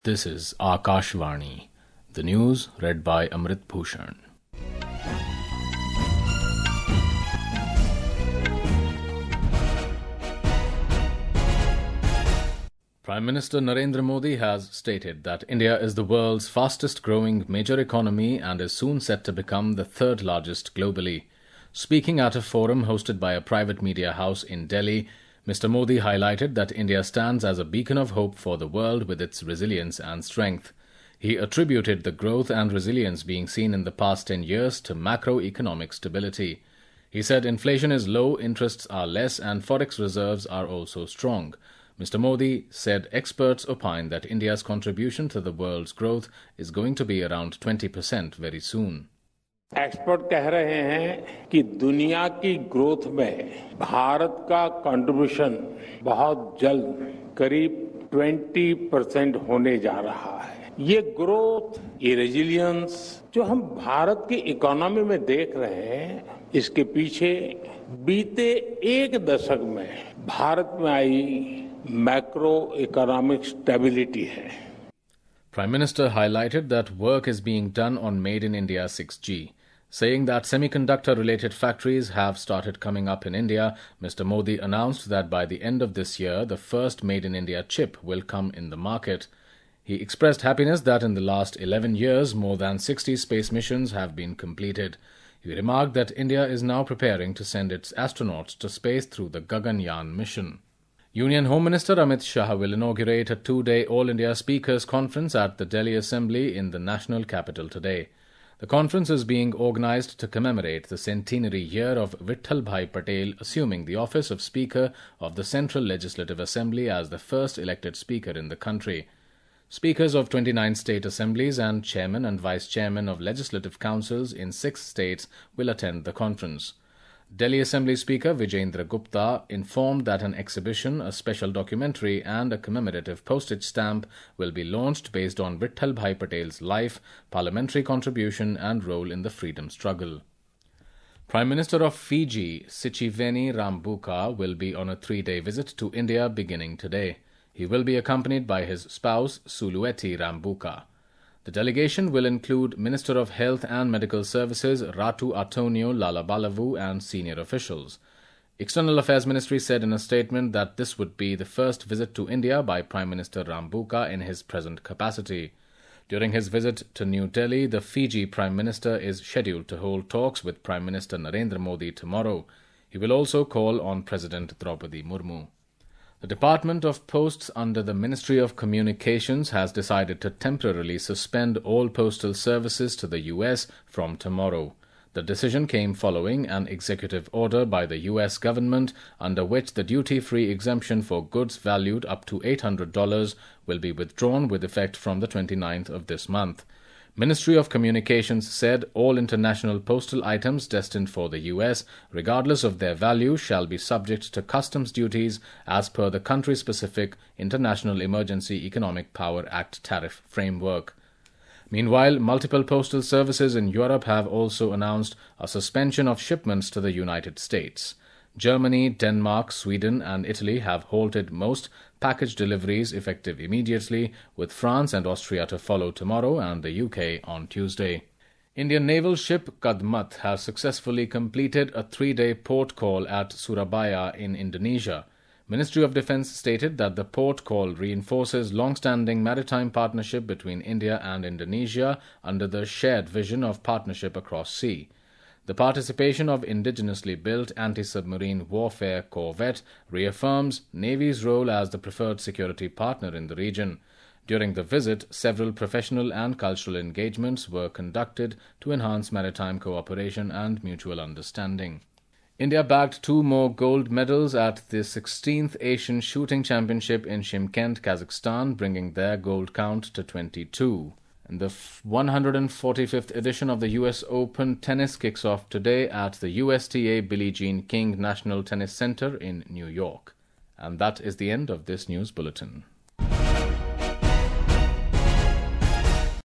This is Akashvani. The news read by Amrit Bhushan. Prime Minister Narendra Modi has stated that India is the world's fastest growing major economy and is soon set to become the third largest globally. Speaking at a forum hosted by a private media house in Delhi, Mr. Modi highlighted that India stands as a beacon of hope for the world with its resilience and strength. He attributed the growth and resilience being seen in the past 10 years to macroeconomic stability. He said inflation is low, interests are less, and forex reserves are also strong. Mr. Modi said experts opine that India's contribution to the world's growth is going to be around 20% very soon. Expert कह रहे हैं कि दुनिया की growth में भारत का contribution बहुत जल्द करीब 20% होने जा रहा है। ये ग्रोथ, ये रेजिलियंस जो हम भारत की इकोनॉमी में देख रहे हैं, इसके पीछे बीते एक दशक में भारत में आई मैक्रो इकोनॉमिक स्टेबिलिटी है। Prime Minister highlighted that work is being done on Made in India 6G. Saying that semiconductor-related factories have started coming up in India, Mr. Modi announced that by the end of this year, the first Made in India chip will come in the market. He expressed happiness that in the last 11 years, more than 60 space missions have been completed. He remarked that India is now preparing to send its astronauts to space through the Gaganyaan mission. Union Home Minister Amit Shah will inaugurate a two-day All India Speakers Conference at the Delhi Assembly in the national capital today. The conference is being organized to commemorate the centenary year of Vittal Bhai Patel assuming the office of Speaker of the Central Legislative Assembly as the first elected Speaker in the country. Speakers of 29 state assemblies and chairman and vice chairman of legislative councils in 6 states will attend the conference. Delhi Assembly Speaker Vijayendra Gupta informed that an exhibition, a special documentary and a commemorative postage stamp will be launched based on Vittal Bhai Patel's life, parliamentary contribution and role in the freedom struggle. Prime Minister of Fiji, Sichiveni Rabuka, will be on a 3-day visit to India beginning today. He will be accompanied by his spouse, Sulueti Rabuka. The delegation will include Minister of Health and Medical Services Ratu Antonio Lalabalavu and senior officials. External Affairs Ministry said in a statement that this would be the first visit to India by Prime Minister Rabuka in his present capacity. During his visit to New Delhi, the Fiji Prime Minister is scheduled to hold talks with Prime Minister Narendra Modi tomorrow. He will also call on President Draupadi Murmu. The Department of Posts under the Ministry of Communications has decided to temporarily suspend all postal services to the U.S. from tomorrow. The decision came following an executive order by the U.S. government under which the duty-free exemption for goods valued up to $800 will be withdrawn with effect from the 29th of this month. Ministry of Communications said all international postal items destined for the U.S., regardless of their value, shall be subject to customs duties as per the country-specific International Emergency Economic Power Act tariff framework. Meanwhile, multiple postal services in Europe have also announced a suspension of shipments to the United States. Germany, Denmark, Sweden and Italy have halted most package deliveries effective immediately, with France and Austria to follow tomorrow and the UK on Tuesday. Indian naval ship Kadmat has successfully completed a 3-day port call at Surabaya in Indonesia. Ministry of Defence stated that the port call reinforces long-standing maritime partnership between India and Indonesia under the shared vision of partnership across sea. The participation of indigenously built anti-submarine warfare corvette reaffirms Navy's role as the preferred security partner in the region. During the visit, several professional and cultural engagements were conducted to enhance maritime cooperation and mutual understanding. India bagged 2 more gold medals at the 16th Asian Shooting Championship in Shymkent, Kazakhstan, bringing their gold count to 22. And the 145th edition of the US Open Tennis kicks off today at the USTA Billie Jean King National Tennis Center in New York. And that is the end of this news bulletin.